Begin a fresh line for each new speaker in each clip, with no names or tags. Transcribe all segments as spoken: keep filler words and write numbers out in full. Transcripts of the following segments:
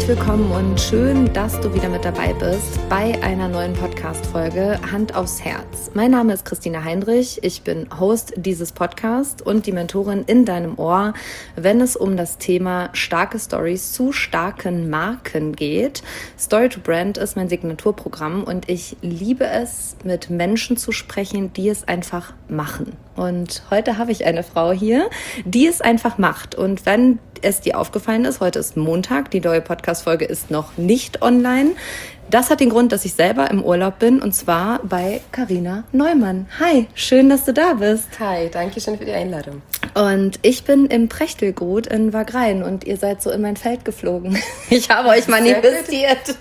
willkommen und schön, dass du wieder mit dabei bist bei einer neuen Podcast-Folge Hand aufs Herz. Mein Name ist Christina Heinrich, ich bin Host dieses Podcasts und die Mentorin in deinem Ohr, wenn es um das Thema starke Stories zu starken Marken geht. Story to Brand ist mein Signaturprogramm und ich liebe es, mit Menschen zu sprechen, die es einfach machen. Und heute habe ich eine Frau hier, die es einfach macht. Und wenn es dir aufgefallen ist, heute ist Montag, die neue Podcast-Folge ist noch nicht online. Das hat den Grund, dass ich selber im Urlaub bin und zwar bei Carina Neumann. Hi, schön, dass du da bist.
Hi, danke schön für die Einladung.
Und ich bin im Prechtelgut in Wagrain und ihr seid so in mein Feld geflogen. Ich habe euch manifestiert.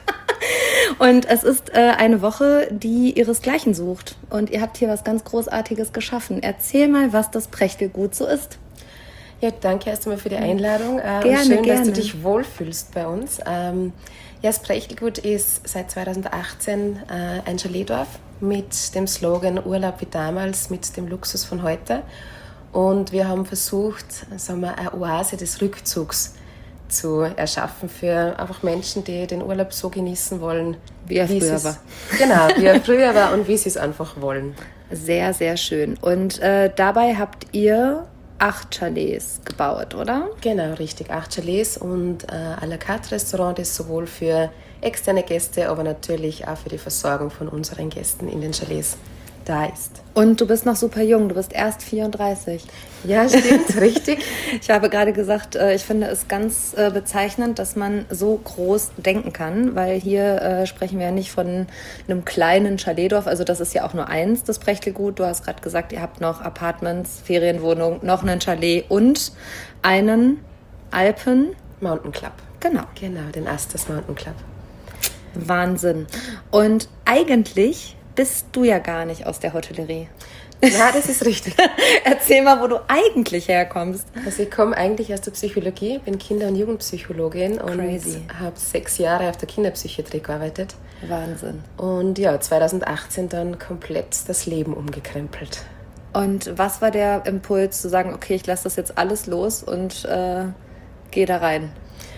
Und es ist äh, eine Woche, die ihresgleichen sucht. Und ihr habt hier was ganz Großartiges geschaffen. Erzähl mal, was das Prechtelgut so ist.
Ja, danke erst einmal für die Einladung. Ähm,
gerne,
schön,
gerne.
dass du dich wohlfühlst bei uns. Ähm, ja, das Prechtelgut ist seit zweitausendachtzehn äh, ein Chaletdorf mit dem Slogan Urlaub wie damals, mit dem Luxus von heute. Und wir haben versucht, sagen wir, eine Oase des Rückzugs zu erschaffen für einfach Menschen, die den Urlaub so genießen wollen,
wie er
wie
früher war.
Genau, wie er früher war und wie sie es einfach wollen.
Sehr, sehr schön. Und äh, dabei habt ihr acht Chalets gebaut, oder?
Genau, richtig. Acht Chalets und äh, à la carte Restaurant, das sowohl für externe Gäste, aber natürlich auch für die Versorgung von unseren Gästen in den Chalets da ist.
Und du bist noch super jung, du bist erst vierunddreißig.
Ja, stimmt, richtig.
Ich habe gerade gesagt, ich finde es ganz bezeichnend, dass man so groß denken kann, weil hier sprechen wir ja nicht von einem kleinen Chaletdorf, also das ist ja auch nur eins, das Prechtelgut. Du hast gerade gesagt, ihr habt noch Apartments, Ferienwohnungen, noch einen Chalet und einen Alpen...
Mountain Club.
Genau.
Genau, den Asters Mountain Club.
Wahnsinn. Und eigentlich bist du ja gar nicht aus der Hotellerie.
Ja, das ist richtig.
Erzähl mal, wo du eigentlich herkommst.
Also ich komme eigentlich aus der Psychologie, bin Kinder- und Jugendpsychologin und habe sechs Jahre auf der Kinderpsychiatrie gearbeitet.
Wahnsinn.
Und ja, zweitausendachtzehn dann komplett das Leben umgekrempelt.
Und was war der Impuls zu sagen, okay, ich lasse das jetzt alles los und äh, gehe da rein?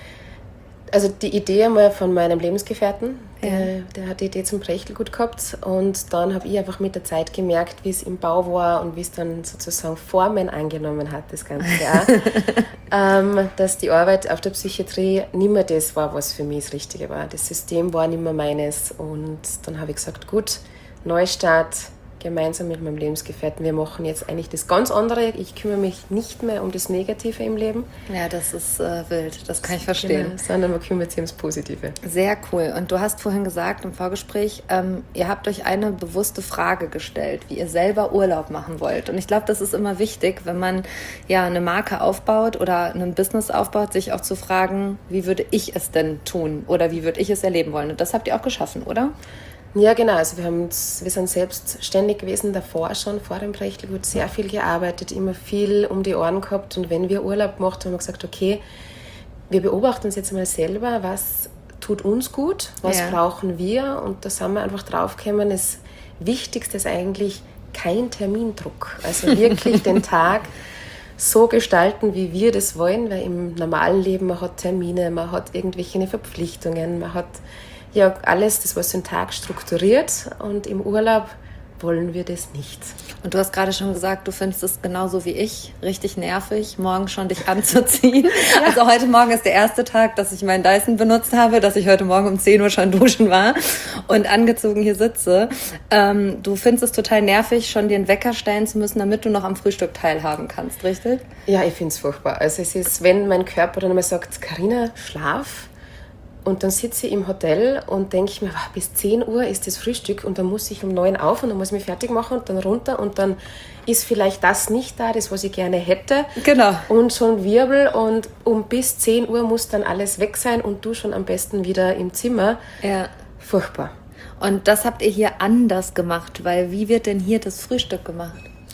Also die Idee einmal von meinem Lebensgefährten,
ja.
der, der hat die Idee zum Prechtelgut gehabt und dann habe ich einfach mit der Zeit gemerkt, wie es im Bau war und wie es dann sozusagen Formen angenommen hat, das ganze Jahr, ähm, dass die Arbeit auf der Psychiatrie nicht mehr das war, was für mich das Richtige war. Das System war nicht mehr meines und dann habe ich gesagt, gut, Neustart, gemeinsam mit meinem Lebensgefährten. Wir machen jetzt eigentlich das ganz andere. Ich kümmere mich nicht mehr um das Negative im Leben.
Ja, das ist äh, wild. Das kann ich verstehen.
Genau, sondern man kümmert sich ums Positive.
Sehr cool. Und du hast vorhin gesagt im Vorgespräch, ähm, ihr habt euch eine bewusste Frage gestellt, wie ihr selber Urlaub machen wollt. Und ich glaube, das ist immer wichtig, wenn man ja eine Marke aufbaut oder ein Business aufbaut, sich auch zu fragen, wie würde ich es denn tun oder wie würde ich es erleben wollen? Und das habt ihr auch geschaffen, oder?
Ja, genau. Also wir, haben uns, wir sind selbstständig gewesen, davor schon, vor dem Prechtelgut, sehr viel gearbeitet, immer viel um die Ohren gehabt. Und wenn wir Urlaub gemacht haben, haben wir gesagt, okay, wir beobachten uns jetzt mal selber, was tut uns gut, was ja. brauchen wir. Und da sind wir einfach draufgekommen, das Wichtigste ist eigentlich kein Termindruck. Also wirklich den Tag so gestalten, wie wir das wollen, weil im normalen Leben, man hat Termine, man hat irgendwelche Verpflichtungen, man hat ja, alles, das war so ein Tag strukturiert und im Urlaub wollen wir das nicht.
Und du hast gerade schon gesagt, du findest es genauso wie ich, richtig nervig, morgen schon dich anzuziehen. Ja. Also heute Morgen ist der erste Tag, dass ich meinen Dyson benutzt habe, dass ich heute Morgen um zehn Uhr schon duschen war und angezogen hier sitze. Ähm, du findest es total nervig, schon dir einen Wecker stellen zu müssen, damit du noch am Frühstück teilhaben kannst, richtig?
Ja, ich finde es furchtbar. Also es ist, wenn mein Körper dann einmal sagt, Carina, schlaf. Und dann sitze ich im Hotel und denke ich mir, wow, bis zehn Uhr ist das Frühstück und dann muss ich um neun auf und dann muss ich mich fertig machen und dann runter und dann ist vielleicht das nicht da, das, was ich gerne hätte.
Genau.
Und schon Wirbel und um bis zehn Uhr muss dann alles weg sein und du schon am besten wieder im Zimmer.
Ja.
Furchtbar.
Und das habt ihr hier anders gemacht, weil wie wird denn hier das Frühstück gemacht?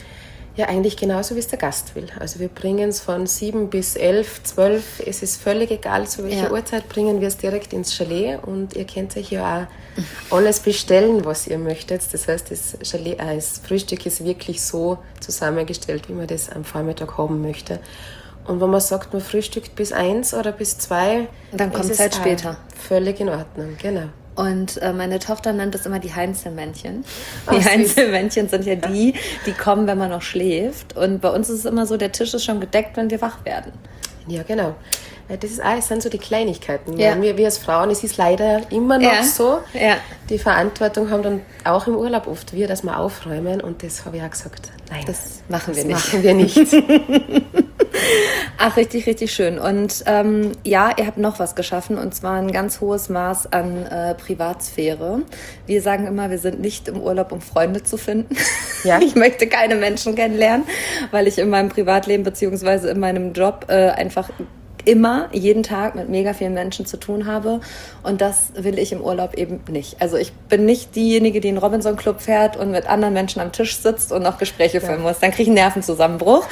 Ja, eigentlich genauso, wie es der Gast will. Also wir bringen es von sieben bis elf, zwölf, es ist völlig egal, zu welcher ja. Uhrzeit bringen wir es direkt ins Chalet und ihr könnt euch ja auch alles bestellen, was ihr möchtet. Das heißt, das, Chalet, äh, das Frühstück ist wirklich so zusammengestellt, wie man das am Vormittag haben möchte. Und wenn man sagt, man frühstückt bis eins oder bis zwei,
dann kommt es halt später.
Völlig in Ordnung, genau.
Und äh, meine Tochter nennt es immer die Heinzelmännchen.
Oh,
die
süß.
Heinzelmännchen sind ja die, die kommen, wenn man noch schläft. Und bei uns ist es immer so, der Tisch ist schon gedeckt, wenn wir wach werden.
Ja, genau. Das ist alles, sind so die Kleinigkeiten.
Ja.
Wir, wir als Frauen, es ist leider immer noch
Ja.
so,
Ja.
die Verantwortung haben dann auch im Urlaub oft wir, dass wir aufräumen. Und das habe ich auch gesagt, nein,
Das machen wir
das
nicht.
machen wir nicht.
Ach, richtig, richtig schön. Und ähm, ja, ihr habt noch was geschaffen, und zwar ein ganz hohes Maß an äh, Privatsphäre. Wir sagen immer, wir sind nicht im Urlaub, um Freunde zu finden.
Ja.
Ich möchte keine Menschen kennenlernen, weil ich in meinem Privatleben beziehungsweise in meinem Job äh, einfach immer, jeden Tag mit mega vielen Menschen zu tun habe, und das will ich im Urlaub eben nicht. Also ich bin nicht diejenige, die in den Robinson-Club fährt und mit anderen Menschen am Tisch sitzt und noch Gespräche führen muss. Dann kriege ich einen Nervenzusammenbruch.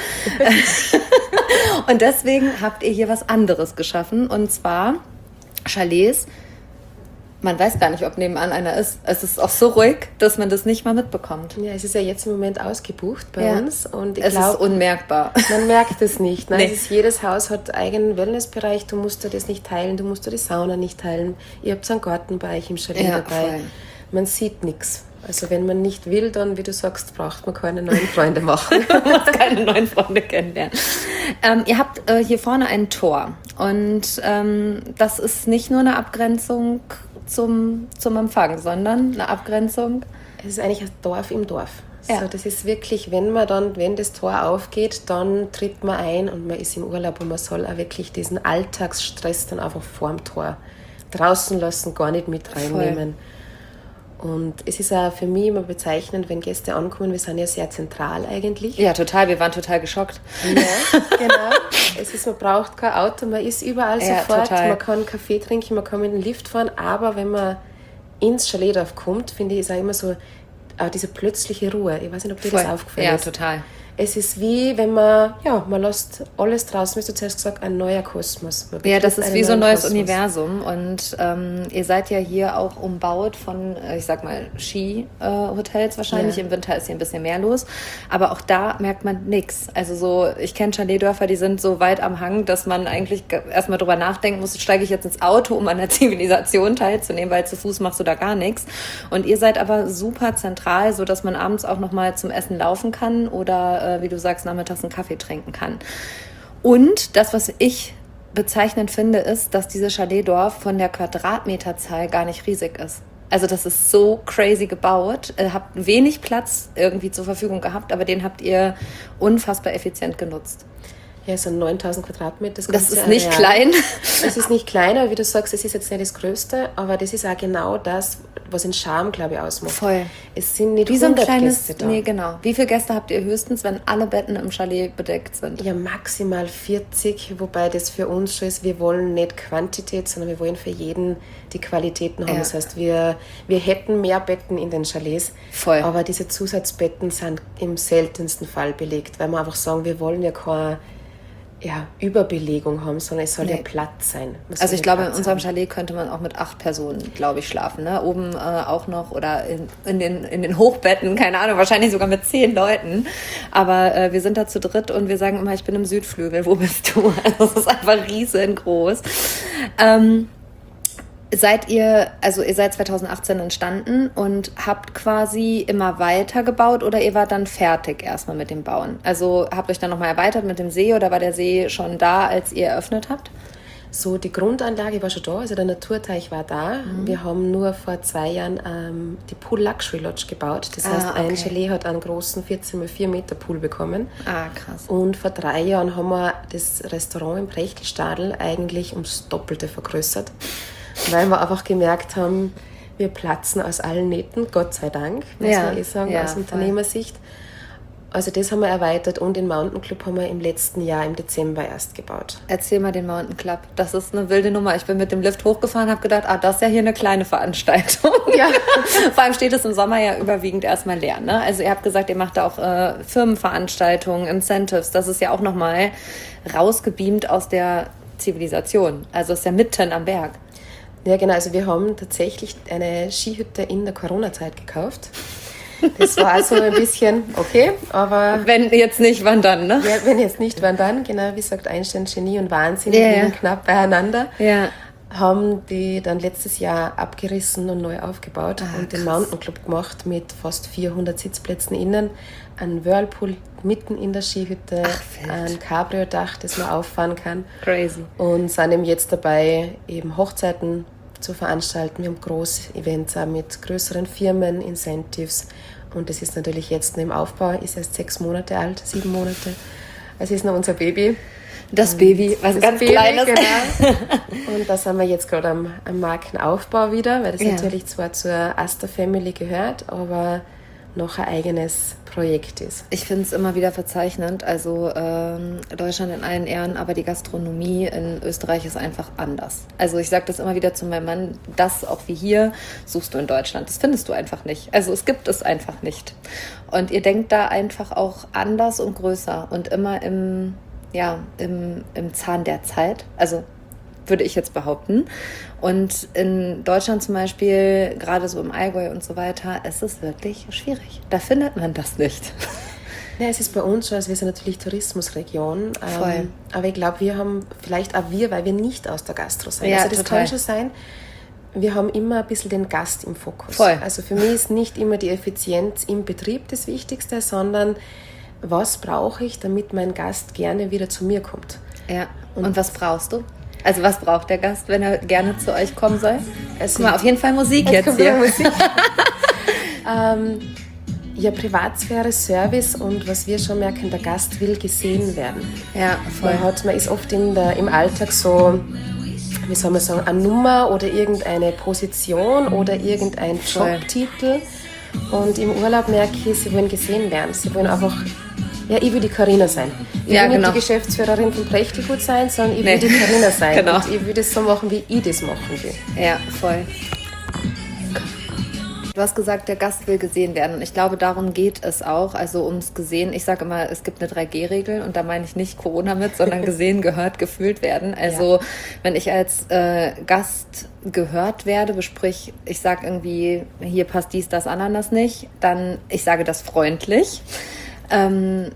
Und deswegen habt ihr hier was anderes geschaffen, und zwar Chalets. Man weiß gar nicht, ob nebenan einer ist. Es ist auch so ruhig, dass man das nicht mal mitbekommt.
Ja, es ist ja jetzt im Moment ausgebucht bei
Ja.
uns. Und ich
Es
glaube,
ist unmerkbar.
man merkt es nicht. Ne?
Nee.
Es ist, jedes Haus hat einen eigenen Wellnessbereich. Du musst da das nicht teilen, du musst da die Sauna nicht teilen. Ihr habt einen Garten bei euch im Chalet
Ja,
dabei.
voll.
Man sieht nichts. Also wenn man nicht will, dann, wie du sagst, braucht man keine neuen Freunde machen.
Man muss keine neuen Freunde kennenlernen. Ähm, ihr habt äh, hier vorne ein Tor, und ähm, das ist nicht nur eine Abgrenzung zum, zum Empfang, sondern eine Abgrenzung.
Es ist eigentlich ein Dorf im Dorf.
Ja.
So, das ist wirklich, wenn man dann, wenn das Tor aufgeht, dann tritt man ein und man ist im Urlaub, und man soll auch wirklich diesen Alltagsstress dann einfach vorm Tor draußen lassen, gar nicht mit reinnehmen. Und es ist auch für mich immer bezeichnend, wenn Gäste ankommen, wir sind ja sehr zentral eigentlich.
Ja, total. Wir waren total geschockt.
Ja, genau. Es ist, man braucht kein Auto, man ist überall
Ja,
sofort,
total.
man kann Kaffee trinken, man kann mit dem Lift fahren, aber wenn man ins Chaletdorf kommt, finde ich, ist auch immer so auch diese plötzliche Ruhe. Ich weiß nicht, ob dir das
Voll.
aufgefallen
Ja,
ist.
total.
Es ist wie, wenn man, ja, man lässt alles draußen, wie du zuerst gesagt, ein neuer Kosmos. Man
Ja, das
betritt
ist
einen
wie so ein
neuen
neues
Kosmos.
Universum, und ähm, ihr seid ja hier auch umbaut von, äh, ich sag mal, Ski-Hotels wahrscheinlich.
Ja.
Im Winter ist hier ein bisschen mehr los, aber auch da merkt man nichts. Also so, ich kenne Chaletdörfer, die sind so weit am Hang, dass man eigentlich g- erstmal drüber nachdenken muss, steige ich jetzt ins Auto, um an der Zivilisation teilzunehmen, weil zu Fuß machst du da gar nichts. Und ihr seid aber super zentral, so dass man abends auch nochmal zum Essen laufen kann oder, äh, wie du sagst, nachmittags einen Kaffee trinken kann. Und das, was ich bezeichnend finde, ist, dass dieses Chaletdorf von der Quadratmeterzahl gar nicht riesig ist. Also das ist so crazy gebaut. Ihr habt wenig Platz irgendwie zur Verfügung gehabt, aber den habt ihr unfassbar effizient genutzt.
Ja, so neuntausend Quadratmeter.
Das
ganze
ist nicht
Areal.
klein.
Es ist nicht klein, aber wie du sagst, es ist jetzt nicht das Größte, aber das ist auch genau das, was den Charme, glaube ich, ausmacht.
Voll.
Es sind nicht
Wie so ein
hundert
kleines,
Gäste da.
nee, genau. Wie viele Gäste habt ihr höchstens, wenn alle Betten im Chalet bedeckt sind?
Ja, maximal vierzig, wobei das für uns schon ist, wir wollen nicht Quantität, sondern wir wollen für jeden die Qualitäten haben.
Ja.
Das heißt, wir, wir hätten mehr Betten in den Chalets,
Voll.
aber diese Zusatzbetten sind im seltensten Fall belegt, weil wir einfach sagen, wir wollen ja keine ja, Überbelegung haben, sondern es soll
Nee.
ja Platz sein. Es
Also
soll
ich
ja
glaube, in
Platz
unserem
haben.
Chalet könnte man auch mit acht Personen, glaube ich, schlafen. Ne? Oben äh, auch noch oder in, in, den, in den Hochbetten, keine Ahnung, wahrscheinlich sogar mit zehn Leuten. Aber äh, wir sind da zu dritt und wir sagen immer, ich bin im Südflügel, wo bist du? Also es ist einfach riesengroß. Ähm, Seid ihr, also ihr seid zwanzig achtzehn entstanden und habt quasi immer weiter gebaut, oder ihr wart dann fertig erstmal mit dem Bauen? Also habt euch dann nochmal erweitert mit dem See, oder war der See schon da, als ihr eröffnet habt?
So, die Grundanlage war schon da, also der Naturteich war da.
Mhm.
Wir haben nur vor zwei Jahren ähm, die Pool Luxury Lodge gebaut. Das
Ah,
heißt, ein
okay.
Chalet hat einen großen vierzehn mal vier Meter Pool bekommen.
Ah, krass.
Und vor drei Jahren haben wir das Restaurant im Brechtelstadl eigentlich ums Doppelte vergrößert, weil wir einfach gemerkt haben, wir platzen aus allen Nähten, Gott sei Dank, muss
Ja,
man eh sagen,
ja,
aus
voll.
Unternehmersicht. Also das haben wir erweitert, und den Mountain Club haben wir im letzten Jahr im Dezember erst gebaut.
Erzähl mal den Mountain Club. Das ist eine wilde Nummer. Ich bin mit dem Lift hochgefahren, habe gedacht, ah, das ist ja hier eine kleine Veranstaltung.
Ja.
Vor allem steht es im Sommer ja überwiegend erstmal leer. Ne? Also ihr habt gesagt, ihr macht da auch äh, Firmenveranstaltungen, Incentives. Das ist ja auch nochmal rausgebeamt aus der Zivilisation. Also ist ja mitten am Berg.
Ja, genau. Also wir haben tatsächlich eine Skihütte in der Corona-Zeit gekauft. Das war also ein bisschen okay, aber...
Wenn jetzt nicht, wann dann, ne?
Ja, wenn jetzt nicht, wann dann? Genau, wie sagt Einstein, Genie und Wahnsinn
Ja,
liegen
ja.
knapp beieinander.
Ja.
Haben die dann letztes Jahr abgerissen und neu aufgebaut
Ah,
und den
krass.
Mountain Club gemacht mit fast vierhundert Sitzplätzen innen, ein Whirlpool mitten in der Skihütte,
Ach, wild.
ein Cabrio-Dach, das man auffahren kann
Crazy.
und sind eben jetzt dabei, eben Hochzeiten zu veranstalten. Wir haben Groß-Events auch mit größeren Firmen, Incentives und das ist natürlich jetzt noch im Aufbau, ist erst sechs Monate alt, sieben Monate. Es ist noch unser Baby.
Das Baby, was
Das
ganz
Baby,
Kleines.
Genau. Und da sind wir jetzt gerade am, am Markenaufbau wieder, weil das
Ja.
natürlich zwar zur Aster Family gehört, aber noch ein eigenes Projekt ist.
Ich finde es immer wieder verzeichnend. Also ähm, Deutschland in allen Ehren, aber die Gastronomie in Österreich ist einfach anders. Also ich sage das immer wieder zu meinem Mann, das auch wie hier suchst du in Deutschland. Das findest du einfach nicht. Also es gibt es einfach nicht. Und ihr denkt da einfach auch anders und größer und immer im, ja, im, im Zahn der Zeit. Also würde ich jetzt behaupten. Und in Deutschland zum Beispiel, gerade so im Allgäu und so weiter, ist es wirklich schwierig. Da findet man das nicht.
Ja, es ist bei uns schon, also wir sind natürlich Tourismusregion,
Voll.
ähm, aber ich glaube, wir haben, vielleicht auch wir, weil wir nicht aus der Gastro sind.
Ja,
also das
total.
kann schon sein, wir haben immer ein bisschen den Gast im Fokus.
Voll.
Also für mich ist nicht immer die Effizienz im Betrieb das Wichtigste, sondern was brauche ich, damit mein Gast gerne wieder zu mir kommt.
Ja. Und, und was brauchst du? Also was braucht der Gast, wenn er gerne zu euch kommen soll?
Also,
Guck mal, auf jeden Fall Musik jetzt
kommt
hier.
wieder Musik. ähm, ja, Privatsphäre, Service und was wir schon merken, der Gast will gesehen werden.
Ja, voll.
Man, hat, man ist oft in der, im Alltag so, wie soll man sagen, eine Nummer oder irgendeine Position oder irgendein
Voll.
Jobtitel. Und im Urlaub merke ich, sie wollen gesehen werden. Sie wollen einfach, ja, ich will die Carina sein. Ich
Ja,
will nicht
genau.
die Geschäftsführerin von Prächtiggut sein, sondern ich
Nee.
will die Carina sein.
Genau.
Und ich will das so machen, wie ich das machen will.
Ja, voll. Du hast gesagt, der Gast will gesehen werden. Und ich glaube, darum geht es auch. Also ums Gesehen. Ich sage immer, es gibt eine drei G Regel und da meine ich nicht Corona mit, sondern gesehen, gehört, gefühlt werden. Also
Ja.
wenn ich als äh, Gast gehört werde, sprich, ich sage irgendwie, hier passt dies, das, Ananas nicht, dann, ich sage das freundlich, ähm,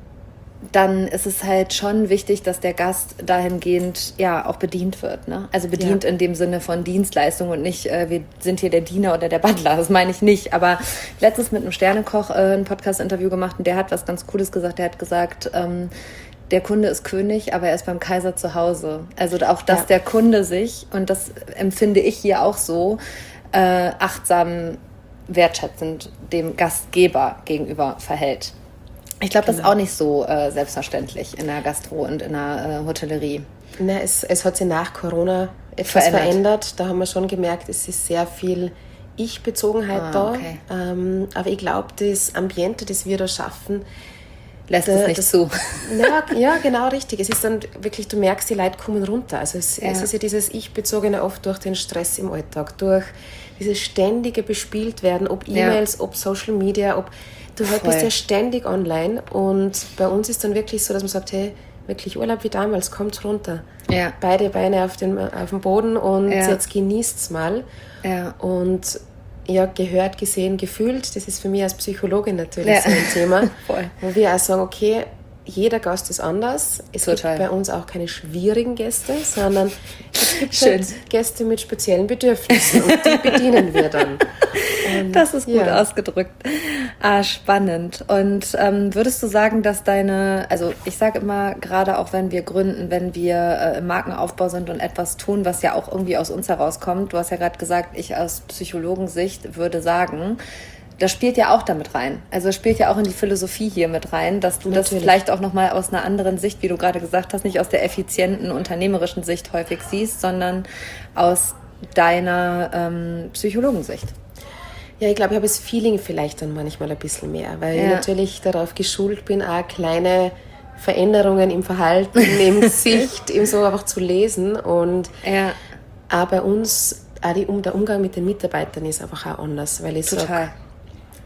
dann ist es halt schon wichtig, dass der Gast dahingehend ja auch bedient wird. Ne? Also bedient
Ja.
in dem Sinne von Dienstleistung und nicht, äh, wir sind hier der Diener oder der Butler. Das meine ich nicht. Aber letztens mit einem Sternekoch äh, ein Podcast-Interview gemacht und der hat was ganz Cooles gesagt. Der hat gesagt, ähm, der Kunde ist König, aber er ist beim Kaiser zu Hause. Also auch, dass
Ja.
der Kunde sich, und das empfinde ich hier auch so, äh, achtsam, wertschätzend dem Gastgeber gegenüber verhält. Ich glaube, das ist
Genau.
auch nicht so äh, selbstverständlich in der Gastro und in der äh, Hotellerie.
Na, es, es hat sich nach Corona etwas
Verändert.
verändert. Da haben wir schon gemerkt, es ist sehr viel Ich-Bezogenheit
Ah,
da.
okay.
Ähm, aber ich glaube, das Ambiente, das wir da schaffen,
Lässt
Da-
es nicht
das-
zu.
ja, ja, genau richtig. Es ist dann wirklich, du merkst, die Leute kommen runter. Also es,
Ja.
es ist ja dieses Ich-Bezogene oft durch den Stress im Alltag, durch dieses ständige bespielt werden, ob
Ja.
E-Mails, ob Social Media, ob du halt
Voll.
bist ja ständig online. Und bei uns ist dann wirklich so, dass man sagt, hey, wirklich Urlaub wie damals, kommt runter.
Ja.
Beide Beine auf, den, auf dem Boden und
Ja.
jetzt genießt's mal.
Ja.
Und ja, gehört, gesehen, gefühlt, das ist für mich als Psychologin natürlich
Ja.
so ein Thema,
Voll.
wo wir auch sagen, okay, jeder Gast ist anders. Es
Total.
gibt bei uns auch keine schwierigen Gäste, sondern es gibt
Schön.
halt Gäste mit speziellen Bedürfnissen und die bedienen wir dann. Und,
Das ist gut
ja.
ausgedrückt. Ah, spannend. Und ähm, würdest du sagen, dass deine, also ich sage immer, gerade auch wenn wir gründen, wenn wir äh, im Markenaufbau sind und etwas tun, was ja auch irgendwie aus uns herauskommt, du hast ja gerade gesagt, ich aus Psychologensicht würde sagen, das spielt ja auch damit rein. Also es spielt ja auch in die Philosophie hier mit rein, dass du das
Natürlich.
vielleicht auch nochmal aus einer anderen Sicht, wie du gerade gesagt hast, nicht aus der effizienten, unternehmerischen Sicht häufig siehst, sondern aus deiner ähm, Psychologensicht.
Ja, ich glaube, ich habe das Feeling vielleicht dann manchmal ein bisschen mehr, weil
Ja.
ich natürlich darauf geschult bin, auch kleine Veränderungen im Verhalten, im Gesicht, eben so einfach zu lesen. Und
Ja,
auch bei uns, auch die, um, der Umgang mit den Mitarbeitern ist einfach auch anders, weil ich
total.
sag,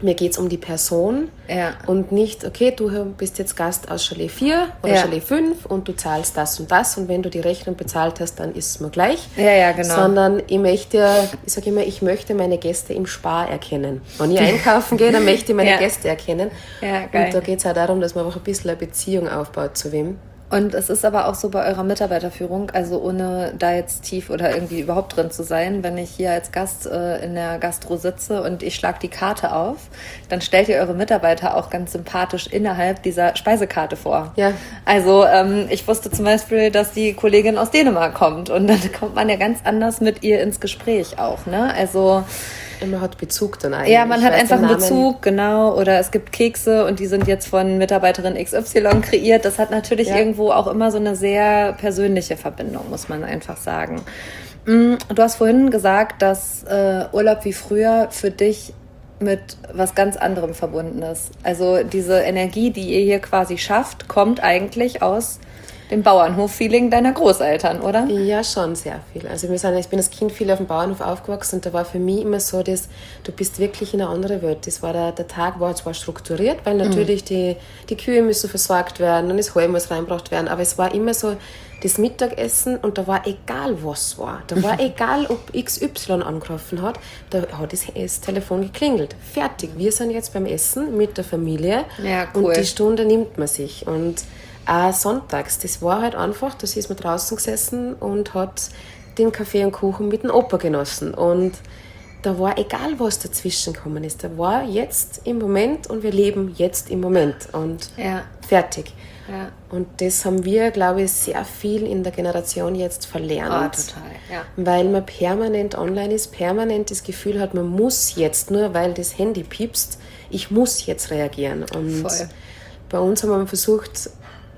mir geht es um die Person
ja.
und nicht, okay, du bist jetzt Gast aus Chalet vier oder
ja.
Chalet fünf und du zahlst das und das und wenn du die Rechnung bezahlt hast, dann ist es mir gleich.
Ja, ja, genau.
Sondern ich möchte, ich sage immer, ich möchte meine Gäste im Spar erkennen. Wenn ich einkaufen gehe, dann möchte ich meine ja. Gäste erkennen.
Ja, geil.
Und da geht es auch darum, dass man einfach ein bisschen eine Beziehung aufbaut zu wem.
Und es ist aber auch so bei eurer Mitarbeiterführung, also ohne da jetzt tief oder irgendwie überhaupt drin zu sein, wenn ich hier als Gast äh, in der Gastro sitze und ich schlage die Karte auf, dann stellt ihr eure Mitarbeiter auch ganz sympathisch innerhalb dieser Speisekarte vor.
Ja.
Also ähm, ich wusste zum Beispiel, dass die Kollegin aus Dänemark kommt und dann kommt man ja ganz anders mit ihr ins Gespräch auch, ne? Also
man hat Bezug dann eigentlich.
Ja, man hat einfach einen Bezug, genau. Oder es gibt Kekse und die sind jetzt von Mitarbeiterin X Y kreiert. Das hat natürlich ja. irgendwo auch immer so eine sehr persönliche Verbindung, muss man einfach sagen. Du hast vorhin gesagt, dass äh, Urlaub wie früher für dich mit was ganz anderem verbunden ist. Also diese Energie, die ihr hier quasi schafft, kommt eigentlich aus dem Bauernhof-Feeling deiner Großeltern, oder?
Ja, schon sehr viel. Also wir sind, ich bin als Kind viel auf dem Bauernhof aufgewachsen und da war für mich immer so, dass du bist wirklich in einer anderen Welt. Das war der, der Tag war zwar strukturiert, weil natürlich mhm. die, die Kühe müssen versorgt werden und das Heu muss reingebracht werden, aber es war immer so das Mittagessen und da war egal, was war. Da war egal, ob X Y angerufen hat, da hat das, das Telefon geklingelt. Fertig, wir sind jetzt beim Essen mit der Familie
ja, cool.
und die Stunde nimmt man sich. Und auch sonntags, das war halt einfach, da ist man draußen gesessen und hat den Kaffee und Kuchen mit dem Opa genossen. Und da war egal, was dazwischen gekommen ist. Da war jetzt im Moment und wir leben jetzt im Moment. Und
ja.
fertig.
Ja.
Und das haben wir, glaube ich, sehr viel in der Generation jetzt verlernt.
Ah, total, ja.
Weil man permanent online ist, permanent das Gefühl hat, man muss jetzt, nur weil das Handy piepst, ich muss jetzt reagieren. Und
Voll.
Bei uns haben wir versucht,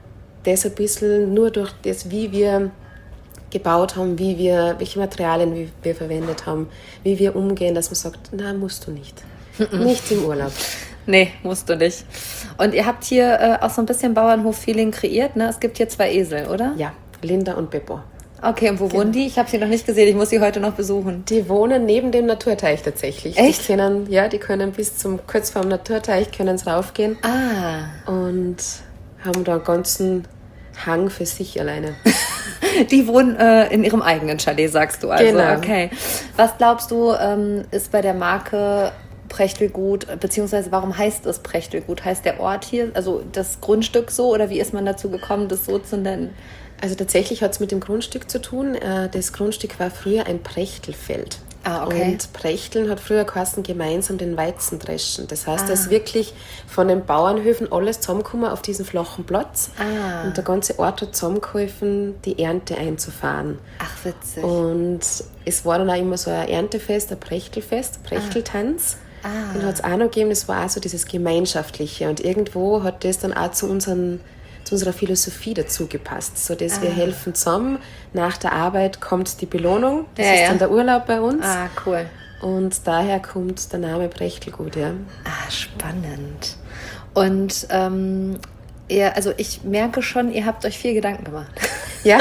das ein bisschen nur durch das, wie wir gebaut haben, wie wir, welche Materialien wir verwendet haben, wie wir umgehen, dass man sagt, nein, musst du nicht. Nicht im Urlaub.
Nee, musst du nicht. Und ihr habt hier äh, auch so ein bisschen Bauernhof-Feeling kreiert, ne? Es gibt hier zwei Esel, oder?
Ja, Linda und Beppo.
Okay, und wo genau. wohnen die? Ich habe sie noch nicht gesehen, ich muss sie heute noch besuchen.
Die wohnen neben dem Naturteich tatsächlich.
Echt?
Die können, ja, die können bis zum, kurz vor dem Naturteich können sie raufgehen.
Ah.
Und haben da einen ganzen Hang für sich alleine.
Die wohnen äh, in ihrem eigenen Chalet, sagst du also.
Genau.
Okay. Was glaubst du, ähm, ist bei der Marke Prechtelgut, beziehungsweise warum heißt es Prechtelgut? Heißt der Ort hier, also das Grundstück so, oder wie ist man dazu gekommen, das so zu nennen?
Also tatsächlich hat es mit dem Grundstück zu tun. Das Grundstück war früher ein Prechtelfeld.
Ah, okay.
Und Prechteln hat früher geheißen, gemeinsam den Weizen dreschen. Das heißt,
ah.
dass wirklich von den Bauernhöfen alles zusammengekommen auf diesen flachen Platz.
Ah.
Und der ganze Ort hat zusammengeholfen, die Ernte einzufahren.
Ach, witzig.
Und es war dann auch immer so ein Erntefest, ein Prechtelfest, ein Prechteltanz.
Ah.
Und hat es auch noch gegeben, das war auch so dieses Gemeinschaftliche. Und irgendwo hat das dann auch zu unseren zu unserer Philosophie dazu gepasst, so dass ah. wir helfen zusammen. Nach der Arbeit kommt die Belohnung, das
ja,
ist
ja.
dann der Urlaub bei uns.
Ah, cool.
Und daher kommt der Name Prechtelgut, ja.
Ah, spannend. Und ähm, ihr, also ich merke schon, ihr habt euch viel Gedanken gemacht.
Ja.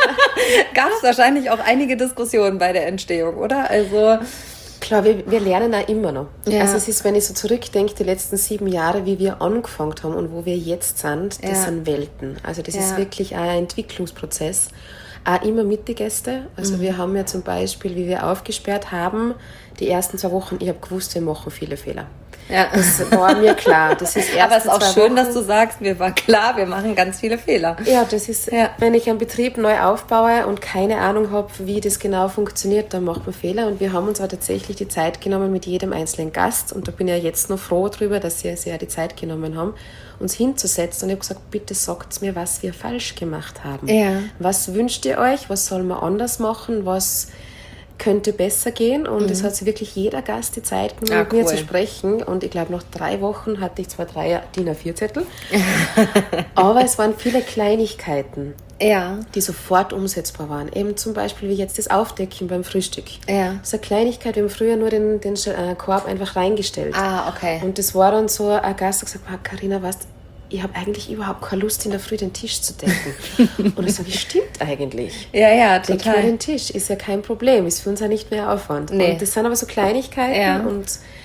Gab es wahrscheinlich auch einige Diskussionen bei der Entstehung, oder? Also
klar, wir, wir lernen auch immer noch.
Ja.
Also es ist, wenn ich so zurückdenke, die letzten sieben Jahre, wie wir angefangen haben und wo wir jetzt sind, das
ja.
sind Welten. Also das
ja.
ist wirklich auch ein Entwicklungsprozess. Auch immer mit den Gästen. Also mhm. wir haben ja zum Beispiel, wie wir aufgesperrt haben, die ersten zwei Wochen, ich habe gewusst, wir machen viele Fehler.
Ja.
Das war mir klar. Das ist
aber es ist auch schön,
Wochen,
dass du sagst, mir war klar, wir machen ganz viele Fehler.
Ja, das ist,
ja.
wenn ich einen Betrieb neu aufbaue und keine Ahnung habe, wie das genau funktioniert, dann macht man Fehler. Und wir haben uns auch tatsächlich die Zeit genommen mit jedem einzelnen Gast. Und da bin ich ja jetzt noch froh drüber, dass sie sich ja die Zeit genommen haben, uns hinzusetzen. Und ich habe gesagt, bitte sagt mir, was wir falsch gemacht haben.
Ja.
Was wünscht ihr euch? Was soll man anders machen? Was könnte besser gehen? Und es mhm. hat sich wirklich jeder Gast die Zeit genommen,
ja,
mit mir
cool.
zu sprechen. Und ich glaube, nach drei Wochen hatte ich zwar drei D I N A vier Zettel, aber es waren viele Kleinigkeiten,
ja.
die sofort umsetzbar waren. Eben zum Beispiel wie jetzt das Aufdecken beim Frühstück.
Ja.
Das ist eine Kleinigkeit, wir haben früher nur den, den Korb einfach reingestellt.
Ah, okay.
Und das war dann so, ein Gast hat gesagt, Carina, weißt, ich habe eigentlich überhaupt keine Lust, in der Früh den Tisch zu decken. Und ich sage, stimmt eigentlich.
Ja, ja,
total. Decken wir den Tisch, ist ja kein Problem, ist für uns ja nicht mehr Aufwand.
Nee.
Und das sind aber so Kleinigkeiten
ja.
und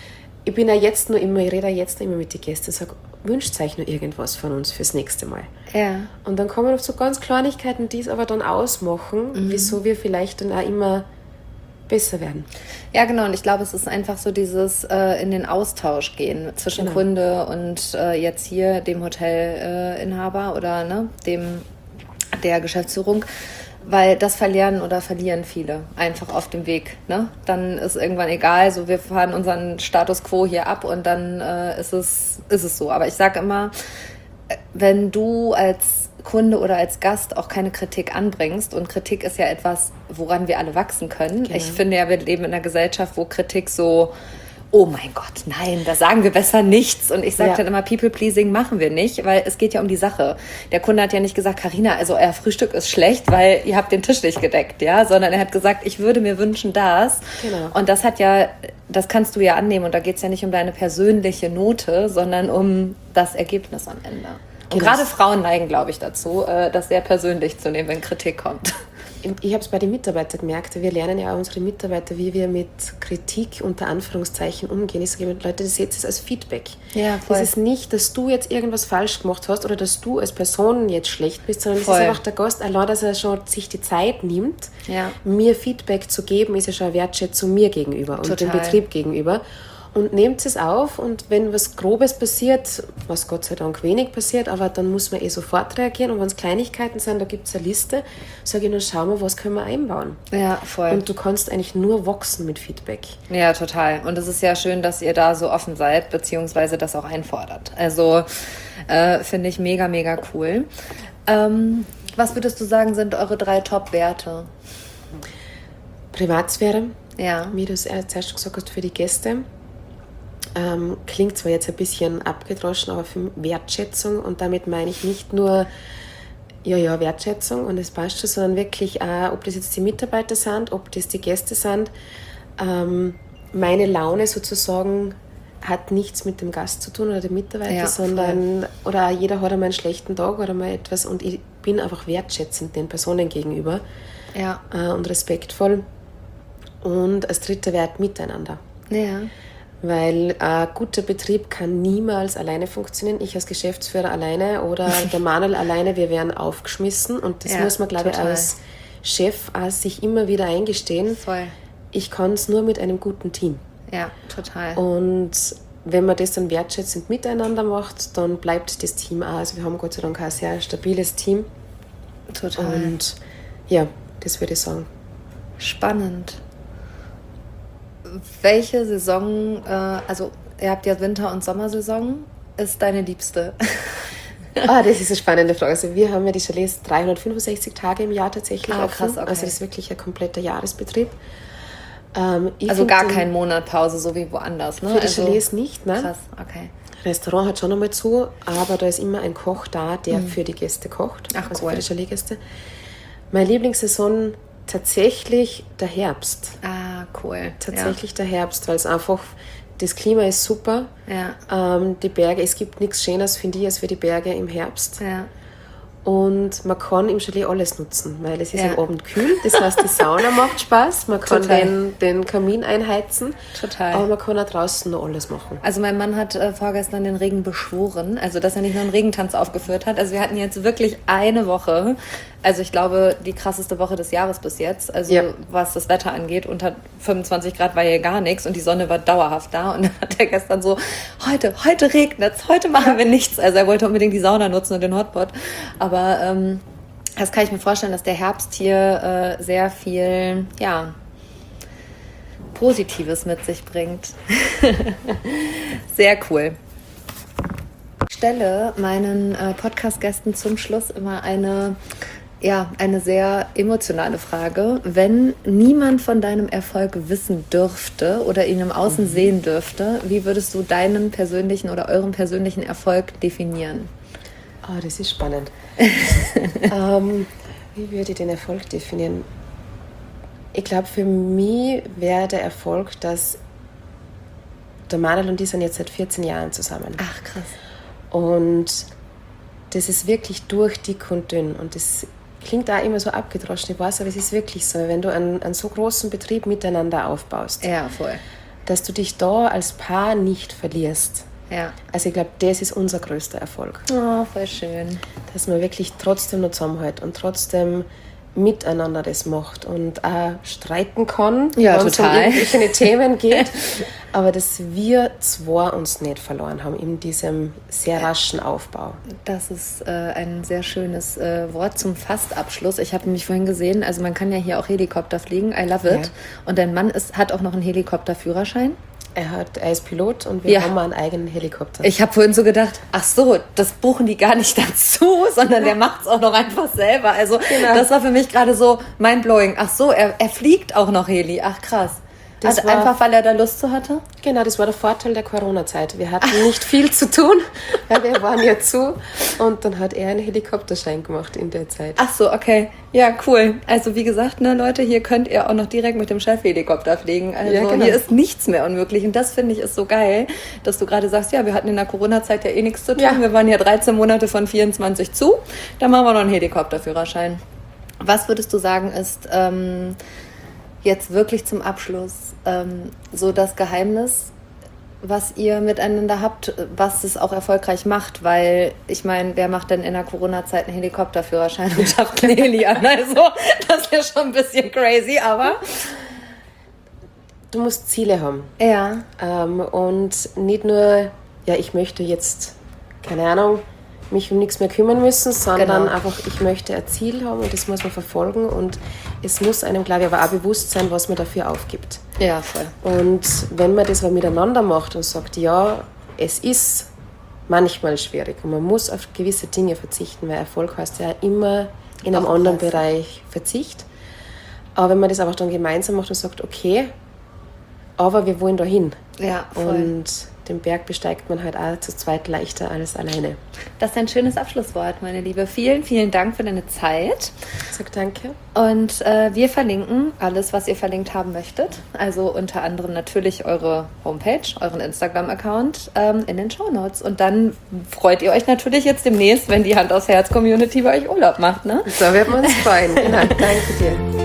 ich bin ja jetzt nur immer, ich rede ja jetzt noch immer mit den Gästen und sage, wünscht euch nur irgendwas von uns fürs nächste Mal.
Ja.
Und dann kommen oft so ganz Kleinigkeiten, die es aber dann ausmachen, mhm. wieso wir vielleicht dann auch immer besser werden.
Ja, genau. Und ich glaube, es ist einfach so dieses äh, in den Austausch gehen zwischen genau. Kunde und äh, jetzt hier dem Hotelinhaber äh, oder ne, dem der Geschäftsführung. Weil das verlieren oder verlieren viele einfach auf dem Weg. Ne? Dann ist irgendwann egal, so wir fahren unseren Status quo hier ab und dann äh, ist es, ist es so. Aber ich sage immer, wenn du als Kunde oder als Gast auch keine Kritik anbringst, und Kritik ist ja etwas, woran wir alle wachsen können. Genau. Ich finde ja, wir leben in einer Gesellschaft, wo Kritik so, oh mein Gott, nein, da sagen wir besser nichts. Und ich sage ja. dann immer, People-Pleasing machen wir nicht, weil es geht ja um die Sache. Der Kunde hat ja nicht gesagt, Carina, also euer Frühstück ist schlecht, weil ihr habt den Tisch nicht gedeckt, ja, sondern er hat gesagt, ich würde mir wünschen, das. Genau. Und das hat ja, das kannst du ja annehmen. Und da geht es ja nicht um deine persönliche Note, sondern um das Ergebnis am Ende. Und genau. gerade Frauen neigen, glaube ich, dazu, das sehr persönlich zu nehmen, wenn Kritik kommt.
Ich habe es bei den Mitarbeitern gemerkt, wir lernen ja auch unsere Mitarbeiter, wie wir mit Kritik unter Anführungszeichen umgehen. Ich sage, Leute, das seht es als Feedback. Ja, voll. Das ist nicht, dass du jetzt irgendwas falsch gemacht hast oder dass du als Person jetzt schlecht bist, sondern es ist einfach der Gast, allein, dass er schon sich die Zeit nimmt, ja. mir Feedback zu geben, ist ja schon eine Wertschätzung mir gegenüber und Total. dem Betrieb gegenüber. Und nehmt es auf und wenn was Grobes passiert, was Gott sei Dank wenig passiert, aber dann muss man eh sofort reagieren. Und wenn es Kleinigkeiten sind, da gibt es eine Liste, sage ich nur, schau mal, was können wir einbauen. Ja, voll. Und du kannst eigentlich nur wachsen mit Feedback.
Ja, total. Und es ist ja schön, dass ihr da so offen seid, beziehungsweise das auch einfordert. Also äh, finde ich mega, mega cool. Ähm, was würdest du sagen, sind eure drei Top-Werte?
Privatsphäre, ja. wie du es zuerst gesagt hast, für die Gäste. Ähm, klingt zwar jetzt ein bisschen abgedroschen, aber für Wertschätzung, und damit meine ich nicht nur ja, ja, Wertschätzung und das passt schon, sondern wirklich auch, ob das jetzt die Mitarbeiter sind, ob das die Gäste sind. Ähm, meine Laune sozusagen hat nichts mit dem Gast zu tun oder dem Mitarbeiter, ja, sondern oder jeder hat einmal einen schlechten Tag oder mal etwas, und ich bin einfach wertschätzend den Personen gegenüber, ja. äh, und respektvoll. Und als dritter Wert Miteinander. Ja. Weil ein guter Betrieb kann niemals alleine funktionieren. Ich als Geschäftsführer alleine oder der Manuel alleine, wir wären aufgeschmissen. Und das ja, muss man, glaube ich, als Chef auch sich immer wieder eingestehen. Voll. Ich kann es nur mit einem guten Team.
Ja, total.
Und wenn man das dann wertschätzend miteinander macht, dann bleibt das Team auch. Also wir haben Gott sei Dank ein sehr stabiles Team. Total. Und ja, das würde ich sagen.
Spannend. Welche Saison, äh, also ihr habt ja Winter- und Sommersaison, ist deine liebste?
Ah, das ist eine spannende Frage. Also wir haben ja die Chalets dreihundertfünfundsechzig Tage im Jahr tatsächlich
ah,
offen.
Krass, okay.
Also das ist wirklich ein kompletter Jahresbetrieb. Ähm,
also gar kein Monat Pause, so wie woanders, ne?
Für die
also,
Chalets nicht, ne?
Krass, okay.
Restaurant hat schon einmal zu, aber da ist immer ein Koch da, der mhm. für die Gäste kocht.
Ach,
also
cool.
für die Chaletgäste. Meine Lieblingssaison tatsächlich der Herbst.
Ah, cool.
Tatsächlich ja. der Herbst, weil es einfach, das Klima ist super. Ja. Ähm, die Berge, es gibt nichts Schöneres, finde ich, als für die Berge im Herbst. Ja. Und man kann im Chalet alles nutzen, weil es ist ja. am Abend kühl. Das heißt, die Sauna macht Spaß. Man kann den, den Kamin einheizen. Total. Aber man kann auch draußen noch alles machen.
Also mein Mann hat äh, vorgestern den Regen beschworen. Also, dass er nicht nur einen Regentanz aufgeführt hat. Also wir hatten jetzt wirklich eine Woche. Also ich glaube, die krasseste Woche des Jahres bis jetzt. Also ja. was das Wetter angeht. Unter fünfundzwanzig Grad war hier gar nichts. Und die Sonne war dauerhaft da. Und dann hat er gestern so, heute, heute regnet's. Heute machen wir nichts. Also er wollte unbedingt die Sauna nutzen und den Hotpot. Aber Aber ähm, das kann ich mir vorstellen, dass der Herbst hier äh, sehr viel, ja, Positives mit sich bringt. Sehr cool. Ich stelle meinen äh, Podcast-Gästen zum Schluss immer eine, ja, eine sehr emotionale Frage. Wenn niemand von deinem Erfolg wissen dürfte oder ihn im Außen mhm. sehen dürfte, wie würdest du deinen persönlichen oder euren persönlichen Erfolg definieren?
Oh, das ist spannend. ähm, wie würde ich den Erfolg definieren? Ich glaube, für mich wäre der Erfolg, dass der Manuel und ich sind jetzt seit vierzehn Jahren zusammen.
Ach, krass.
Und das ist wirklich durch dick und dünn. Und das klingt auch immer so abgedroschen, ich weiß, aber es ist wirklich so. Wenn du einen, einen so großen Betrieb miteinander aufbaust,
ja, voll.
dass du dich da als Paar nicht verlierst.
Ja.
Also ich glaube, das ist unser größter Erfolg.
Oh, voll schön.
Dass man wirklich trotzdem noch zusammenhält und trotzdem miteinander das macht und auch streiten kann,
ja,
wenn es um
total.
irgendwelche Themen geht. Aber dass wir zwei uns nicht verloren haben in diesem sehr raschen Aufbau.
Das ist äh, ein sehr schönes äh, Wort zum Fastabschluss. Ich habe nämlich vorhin gesehen, also man kann ja hier auch Helikopter fliegen, I love it. Ja. Und dein Mann ist, hat auch noch einen Helikopterführerschein.
Er, hat, er ist Pilot und wir ja. haben mal einen eigenen Helikopter.
Ich habe vorhin so gedacht, ach so, das buchen die gar nicht dazu, sondern der macht es auch noch einfach selber. Also genau. Das war für mich gerade so mindblowing. Ach so, er, er fliegt auch noch Heli. Ach krass. Das also war, einfach, weil er da Lust zu hatte?
Genau, das war der Vorteil der Corona-Zeit. Wir hatten nicht viel zu tun, weil wir waren ja zu. Und dann hat er einen Helikopterschein gemacht in der Zeit.
Ach so, okay. Ja, cool. Also wie gesagt, ne, Leute, hier könnt ihr auch noch direkt mit dem Chefhelikopter fliegen. Also ja, genau. Hier ist nichts mehr unmöglich. Und das finde ich ist so geil, dass du gerade sagst, ja, wir hatten in der Corona-Zeit ja eh nichts zu tun. Ja. Wir waren ja dreizehn Monate von vierundzwanzig zu. Da machen wir noch einen Helikopterführerschein. Was würdest du sagen ist... Ähm, jetzt wirklich zum Abschluss ähm, so das Geheimnis, was ihr miteinander habt, was es auch erfolgreich macht, weil ich meine, wer macht denn in der Corona-Zeit einen Helikopterführerschein und schafft einen Heli an? Also das ist ja schon ein bisschen crazy, aber...
Du musst Ziele haben.
Ja.
Ähm, und nicht nur, ja, ich möchte jetzt, keine Ahnung, mich um nichts mehr kümmern müssen, sondern genau. einfach, ich möchte ein Ziel haben und das muss man verfolgen und es muss einem, glaube ich, aber auch bewusst sein, was man dafür aufgibt.
Ja, voll.
Und wenn man das aber miteinander macht und sagt, ja, es ist manchmal schwierig und man muss auf gewisse Dinge verzichten, weil Erfolg heißt ja immer in einem Auch anderen krass. Bereich Verzicht. Aber wenn man das einfach dann gemeinsam macht und sagt, okay, aber wir wollen da hin.
Ja, voll.
Und den Berg besteigt man halt auch zu zweit leichter als alleine.
Das ist ein schönes Abschlusswort, meine Liebe. Vielen, vielen Dank für deine Zeit.
Ich sag danke.
Und äh, wir verlinken alles, was ihr verlinkt haben möchtet. Also unter anderem natürlich eure Homepage, euren Instagram-Account ähm, in den Shownotes. Und dann freut ihr euch natürlich jetzt demnächst, wenn die Hand aufs Herz Community bei euch Urlaub macht, ne?
Da wird man uns freuen. Genau. Danke dir.